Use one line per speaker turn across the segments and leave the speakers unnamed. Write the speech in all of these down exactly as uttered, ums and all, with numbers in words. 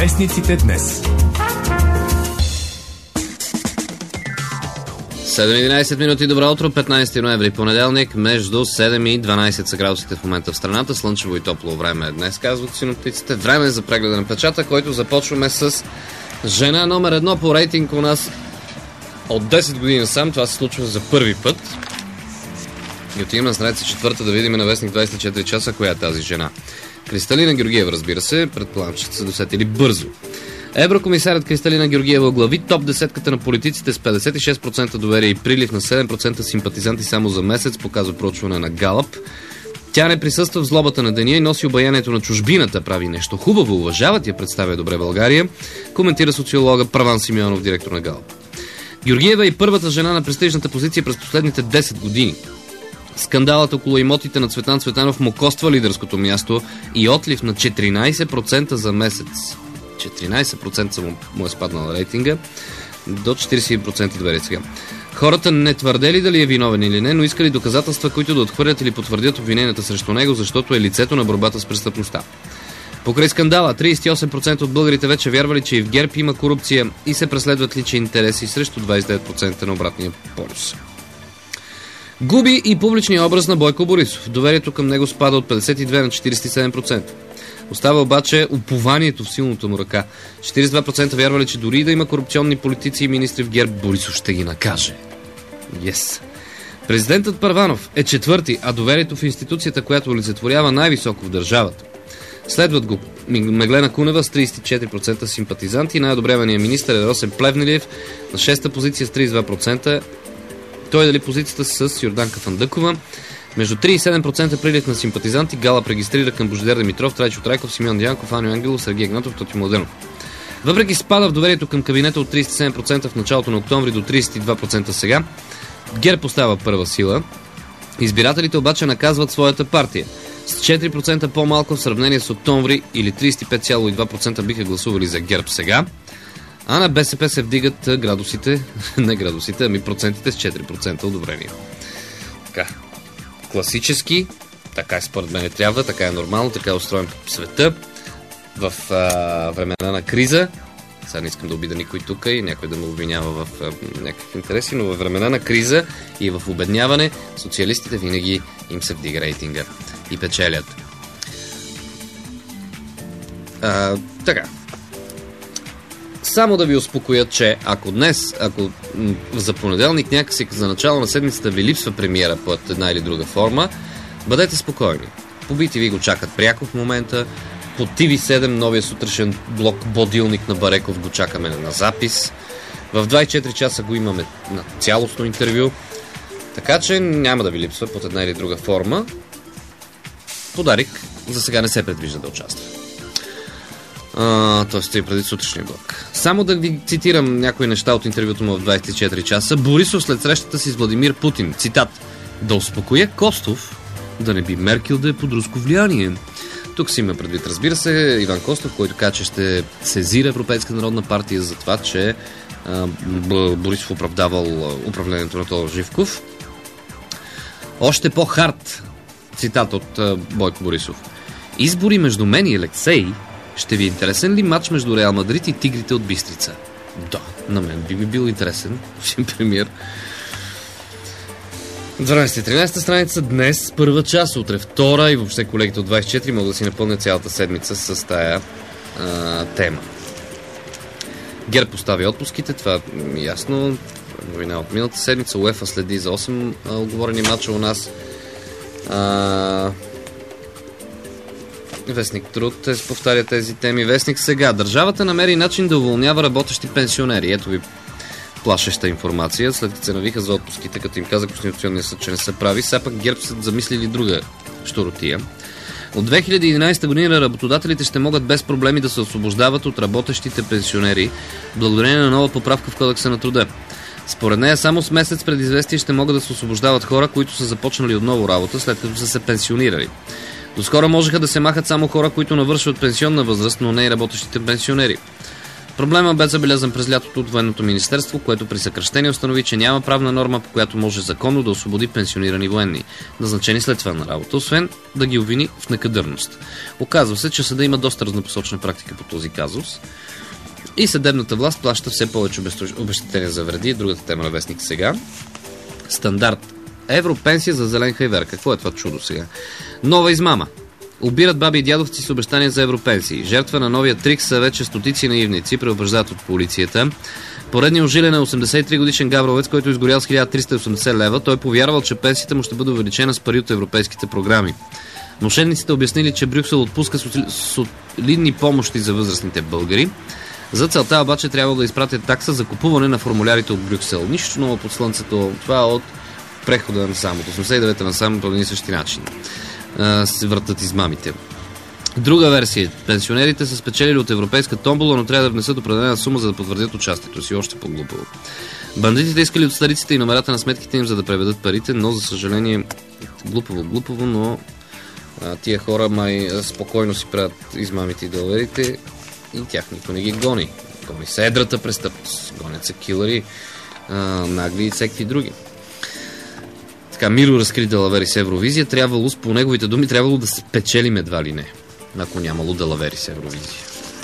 Вестниците днес.
седем и единайсет минути, добро утро, петнайсети ноември, понеделник, между седем и дванайсет са градусите в момента в страната. Слънчево и топло време е днес, казват синоптиците. Време е за прегледа на печата, който започваме с жена номер едно по рейтинг у нас от десет години сам. Това се случва за първи път. И отиваме на страница четвърта да видим на вестник двайсет и четири часа коя е тази жена. Кристалина Георгиева, разбира се, предполагам, че се досетили бързо. Еврокомисарят Кристалина Георгиева глави топ десетката на политиците с петдесет и шест процента доверие и прилив на седем процента симпатизанти само за месец, показва проучване на Галъп. Тя не присъства в злобата на деня и носи обаянието на чужбината, прави нещо хубаво, уважават я, представя добре България, коментира социолога Първан Симеонов, директор на Галъп. Георгиева е първата жена на престижната позиция през последните десет години. Скандалът около имотите на Цветан Цветанов му коства лидерското място и отлив на четиринайсет процента за месец. четиринайсет процента му, му е спаднал рейтинга, до четирийсет процента доверие сега. Хората не твърдели дали е виновен или не, но искали доказателства, които да отхвърлят или потвърдят обвиненията срещу него, защото е лицето на борбата с престъпността. Покрай скандала, трийсет и осем процента от българите вече вярвали, че и в ГЕРБ има корупция и се преследват лични интереси срещу двайсет и девет процента на обратния полюс. Губи и публичния образ на Бойко Борисов. Доверието към него спада от петдесет и две на четирийсет и седем процента. Остава обаче упованието в силната му ръка. четирийсет и два процента вярвали, че дори да има корупционни политици и министри в ГЕРБ, Борисов ще ги накаже. Yes. Президентът Първанов е четвърти, а доверието в институцията, която олицетворява най-високо в държавата. Следват го Меглена Кунева с трийсет и четири процента симпатизанти. Най-одобряваният министър е Росен Плевнелиев на шеста позиция с трийсет и два процента. Той дали позицията с Йорданка Фандъкова. Между три и седем процента прилив на симпатизанти. Галъп регистрира към Божидар Димитров, Трайчо Трайков, Симеон Дянков, Аню Ангелов, Сергей Игнатов, Тоти Младенов. Въпреки спада в доверието към кабинета от трийсет и седем процента в началото на октомври до трийсет и два процента сега, ГЕРБ остава първа сила. Избирателите обаче наказват своята партия. С четири процента по-малко в сравнение с октомври или трийсет и пет цяло и два процента биха гласували за ГЕРБ сега. А на БСП се вдигат градусите, не градусите, ами процентите с четири процента одобрение. Така, класически, така е според мен трябва, така е нормално, така е устроен по света. В а, времена на криза, сега не искам да обида никой тук и някой да ме обвинява в а, някакви интереси, но във времена на криза и в обедняване, социалистите винаги им се вдига рейтинга и печелят. А, така. Само да ви успокоя, че ако днес, ако за понеделник някакси за начало на седмицата ви липсва премиера под една или друга форма, бъдете спокойни. По би ти ви го чакат пряко в момента. По Ти Ви седем новия сутрешен блок Бодилник на Бареков го чакаме на запис. В двайсет и четири часа го имаме на цялостно интервю. Така че няма да ви липсва под една или друга форма. Подарик за сега не се предвижда да участва. Т.е. стои преди сутрешния блок. Само да ви цитирам някои неща от интервюто му в двайсет и четири часа. Борисов след срещата си с Владимир Путин. Цитат: "Да успокоя Костов, да не би Меркел да е под руско влияние." Тук си има предвид, разбира се, Иван Костов, който каза, че ще сезира Европейска народна партия за това, че а, Борисов оправдавал управлението на Тодор Живков. Още по-хард цитат от а, Бойко Борисов: "Избори между мен и Алексей. Ще ви е интересен ли матч между Реал Мадрид и Тигрите от Бистрица?" Да, на мен би ми бил интересен, господин премиер. дванайсета и тринайсета страница, днес първа част, утре втора и въобще колегите от двайсет и четири могат да си напълнят цялата седмица с тая а, тема. ГЕРБ постави отпуските, това е ясно. Новина от миналата седмица. УЕФА следи за осем а, оговорени матча у нас. А... Вестник Труд е повтаря тези теми. Вестник Сега. Държавата намери начин да уволнява работещи пенсионери. Ето ви плашеща информация, след като се навиха за отпуските, като им каза Конституционния съд, че не се прави. Сега пък ГЕРБ са замислили друга щуротия. От две хиляди и единайсета година работодателите ще могат без проблеми да се освобождават от работещите пенсионери, благодарение на нова поправка в Кодекса на труда. Според нея само с месец предизвестие ще могат да се освобождават хора, които са започнали отново работа, след като са се пенсионирали. Доскоро можеха да се махат само хора, които навършват пенсионна възраст, но не и работещите пенсионери. Проблема бе забелязан през лятото от Военното министерство, което при съкращение установи, че няма правна норма, по която може законно да освободи пенсионирани военни, назначени след това на работа, освен да ги обвини в некадърност. Оказва се, че съда има доста разнопосочна практика по този казус и съдебната власт плаща все повече обезщетения за вреди. Другата тема на Вестник сега. Стандарт. Европенсия за зелен хайвер. Какво е това чудо сега? Нова измама. Обират баби и дядовци с обещания за европенсии. Жертва на новия трик са вече стотици наивници, преображдат от полицията. Поредният ожилен е осемдесет и три годишен гавровец, който изгорял с хиляда триста и осемдесет лева. Той повярвал, че пенсията му ще бъде увеличена с пари от европейските програми. Мошенниците обяснили, че Брюксел отпуска солидни помощи за възрастните българи. За целта обаче трябва да изпратят такса за купуване на формулярите от Брюксел. Нищо ново под слънцето. Това е от прехода на само. От осемдесет и девета на само по един същи начин се въртат измамите. Друга версия. Пенсионерите са спечелили от европейска томбола, но трябва да внесат определена сума, за да потвърдят участието си. Още по-глупаво. Бандитите искали от стариците и номерата на сметките им, за да преведат парите, но за съжаление глупаво, глупаво, но а, тия хора май спокойно си правят измамите и далаверите и тях никой не ги гони. Гони се едрата престъпност, гонят се килъри, а, нагли и всеки други. Така, Миро разкри далавери с Евровизия. Трябвало, по неговите думи, трябвало да спечелим едва ли не, ако нямало далавери с Евровизия.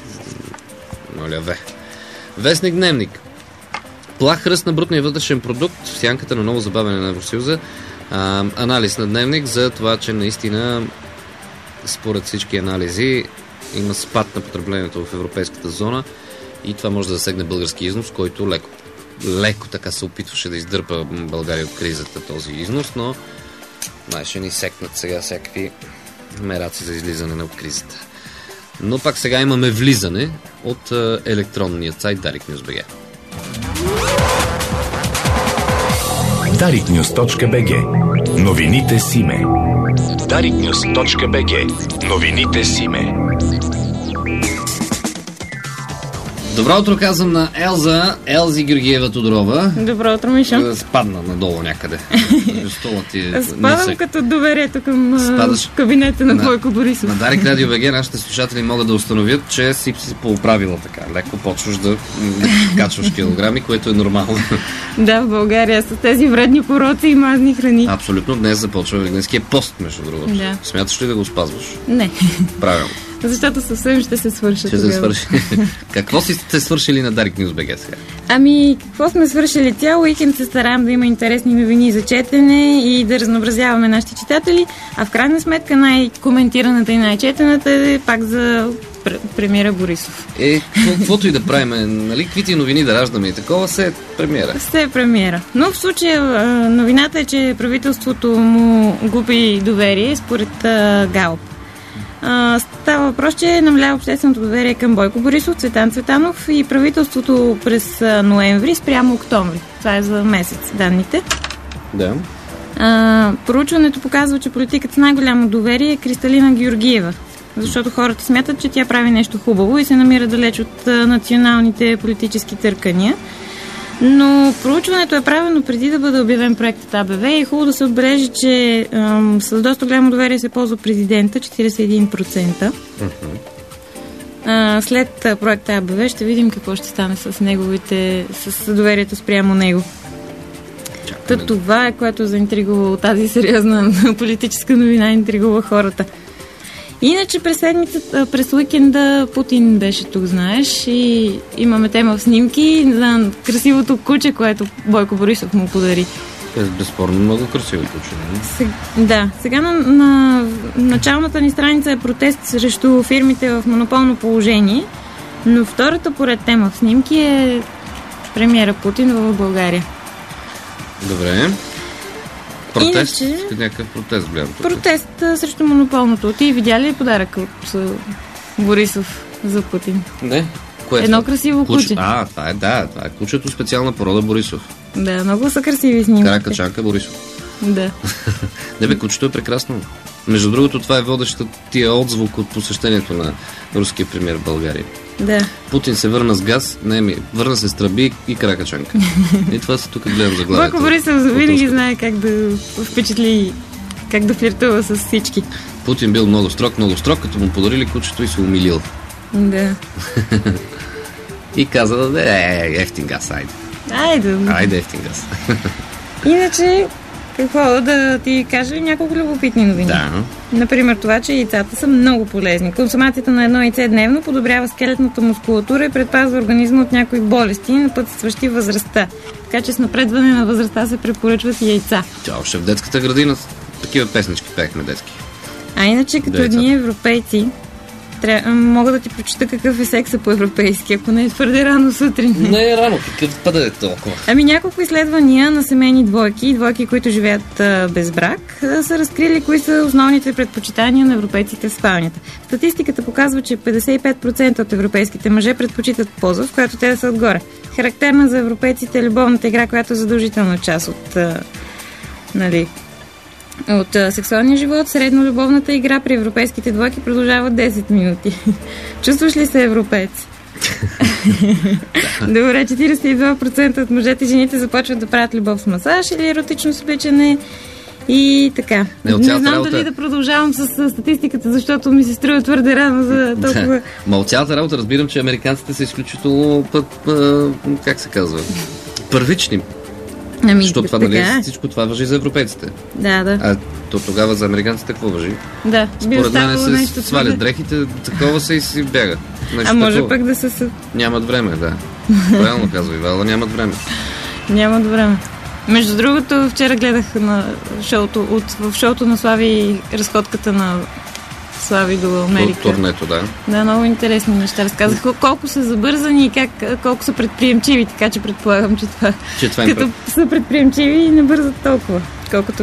Моля, ве. Вестник Дневник. Плах ръст на брутния вътрешен продукт в сянката на ново забавяне на Евросъюза. А, анализ на Дневник за това, че наистина според всички анализи има спад на потреблението в европейската зона и това може да засегне български износ, който леко леко така се опитваше да издърпа България от кризата този износ, но май ще ни секнат сега всякакви мераци за излизане от кризата. Но пак сега имаме влизане от е, електронния сайт дарик нюз точка би джи.
дарик нюз точка би джи. Новините с име. дарик нюз точка би джи. Новините с име.
Добро утро казвам на Елза, Елзи Георгиева Тодорова.
Добро утро, Мишо.
Спадна надолу някъде. Е
Спадам нисък. Като доверието към Спадаш кабинета на, на Бойко Борисов.
На Дарик Радио БГ нашите слушатели могат да установят, че си си поуправила така. Леко почваш да качваш килограми, което е нормално.
Да, в България с тези вредни пороци и мазни храни.
Абсолютно. Днес започва Великденския пост, между другото.
Да.
Смяташ ли да го спазваш?
Не.
Правилно.
Защото съвсем ще се свърша.
Ще се свърши. Какво си сте свършили на Дарик Нюз БГ сега?
Ами, какво сме свършили? Цял уикенд се стараем да има интересни новини за четене и да разнообразяваме нашите читатели, а в крайна сметка най-коментираната и най-четената е пак за премиера Борисов.
Е, каквото и да правим, нали, каквито новини да раждаме и такова, се е премиера.
Се е премиера. Но в случая новината е, че правителството му губи доверие според Галп. Uh, става въпрос, че намалява общественото доверие към Бойко Борисов, Цветан Цветанов и правителството през uh, ноември спрямо октомври. Това е за месец данните.
Да.
Uh, проучването показва, че политиката с най-голямо доверие е Кристалина Георгиева, защото хората смятат, че тя прави нещо хубаво и се намира далеч от uh, националните политически търкания. Но проучването е правено преди да бъде обявен проектът АБВ и е хубаво да се отбележи, че ам, с доста голямо доверие се ползва президента, четиридесет и един процента. Uh-huh. А, след проекта АБВ ще видим какво ще стане с неговите, с доверието спрямо него. Та, това е, което заинтригува тази сериозна политическа новина, интригува хората. Иначе през седмицата, през уикенда Путин беше тук, знаеш, и имаме тема в снимки за красивото куче, което Бойко Борисов му подари.
Е, безспорно много красиво куче, не?
Сега, да, сега на, на началната ни страница е протест срещу фирмите в монополно положение, но втората поред тема в снимки е премиера Путин в България.
Добре. Протест?
Иначе,
някакъв протест гледам.
Протест а, срещу монополното. Ти видя ли подарък от а, Борисов за Путин?
Не. Кое
Едно красиво куче. куче.
А, това е, да, това е кучето специална порода Борисов.
Да, много са красиви снимки.
Каракачанка Борисов.
Да.
Не бе, кучето е прекрасно. Между другото, това е водеща тия отзвук от посещението на руския премиер в България.
Да.
Путин се върна с газ, не ми, върна се с тръби и каракачанка. И това се тук гледам заглавието.
Бойко Борисов винаги знае как да впечатли, как да флиртува с всички.
Путин бил много строг, много строг, като му подарили кучето и се умилил.
Да.
и каза, е, ефтин газ, айде.
Айде.
Айде, ефтин газ.
Иначе, какво да ти кажа няколко любопитни новини.
Да.
Например, това, че яйцата са много полезни. Консумацията на едно яйце дневно подобрява скелетната мускулатура и предпазва организма от някои болести, напътстващи възрастта. Така че с напредване на възрастта се препоръчват и яйца.
Тя още в детската градина такива песнички пеехме детски.
А иначе, като едни европейци, Тря... мога да ти прочита какъв е секса по-европейски, ако не е твърде рано сутрин.
Не е рано, какъв пъде е толкова.
Ами няколко изследвания на семейни двойки и двойки, които живеят а, без брак, а, са разкрили кои са основните предпочитания на европейците в спалнята. Статистиката показва, че петдесет и пет процента от европейските мъже предпочитат поза, в която те да са отгоре. Характерна за европейците е любовната игра, която е задължителна част от... А, нали... От а, сексуалния живот, средно любовната игра при европейските двойки продължава десет минути. Чувстваш ли се европеец? Добре, четиридесет и два процента от мъжете и жените започват да правят любов с масаж или еротично свличане и така. Не, не знам работа... дали да продължавам с, с статистиката, защото ми се струва твърде рано за толкова...
Ма от цялата работа разбирам, че американците са изключително път, а, как се казва, първични.
Ами,
защото това, нали, всичко това важи за европейците.
Да, да.
А то тогава за американците какво важи?
Да.
Според мен се свалят дрехите, такова се и си бяга.
Нещо а може такова. Пък да се...
Нямат време, да. Правилно казва Ивала, нямат време.
Нямат време. Между другото, вчера гледах на шоуто, от, в шоуто на Слави разходката на Слави до Америка.
Турнето, да.
Да, много интересни неща. Разказах колко са забързани и как, колко са предприемчиви, така че предполагам, че това,
че това
като пред... са предприемчиви и не бързат толкова, колкото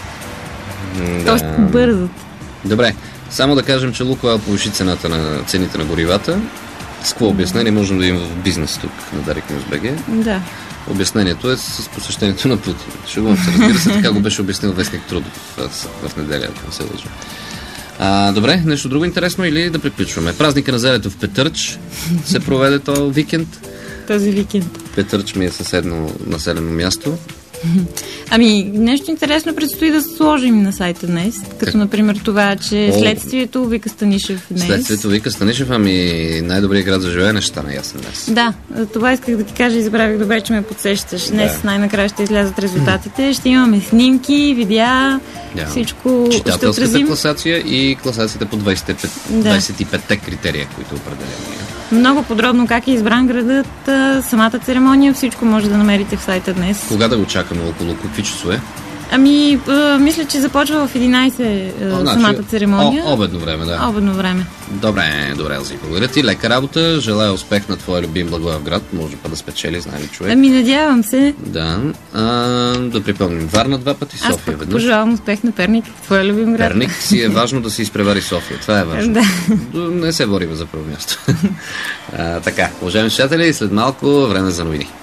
да.
Тоест бързат.
Добре, само да кажем, че Лукойл повиши цената на цените на горивата. С какво обяснение можем да имаме в бизнес тук на Дарик Нюз БГ?
Да.
Обяснението е с посещението на Путин. Шегувам се, разбира се, така го беше обяснил вестник Трудов в, в неделя, ако не се лъжа. А, добре, нещо друго интересно или да приключваме? Празника на зелето в Петърч се проведе този викенд.
Този викенд.
Петърч ми е съседно населено място.
Ами, нещо интересно предстои да сложим на сайта днес, като как? Например това, че О, следствието вика Станишев днес.
Следствието вика Станишев, ами най-добрият град за живеене ще стане ясен днес.
Да, това исках да ти кажа и забравих, добре, че ме подсещаш. Днес да. Най-накрая ще излязат резултатите, ще имаме снимки, видеа, да. Всичко ще отразим.
Читателската класация и класацията по двайсет и пет, да. двайсет и петте критерия, които определяме.
Много подробно как е избран градът, самата церемония, всичко може да намерите в сайта днес.
Кога да го чакаме? Около какви часове?
Ами, а, мисля, че започва в единайсет а, О, самата значи, церемония.
О, обедно време, да.
Обедно време.
Добре, добре, Елзи. Благодаря ти. Лека работа. Желая успех на твоя любим Благоевград. Може па да спечели, знае ли човек.
Ами, надявам се.
Да. А, да припомним. Варна два пъти, София
Аз пък
веднъж.
пожелавам успех на Перник, твоя любим град.
Перник си е важно да си изпревари София. Това е важно.
Да.
Не се борим за първо място. а, така, уважаеми слушатели, след малко време за новини.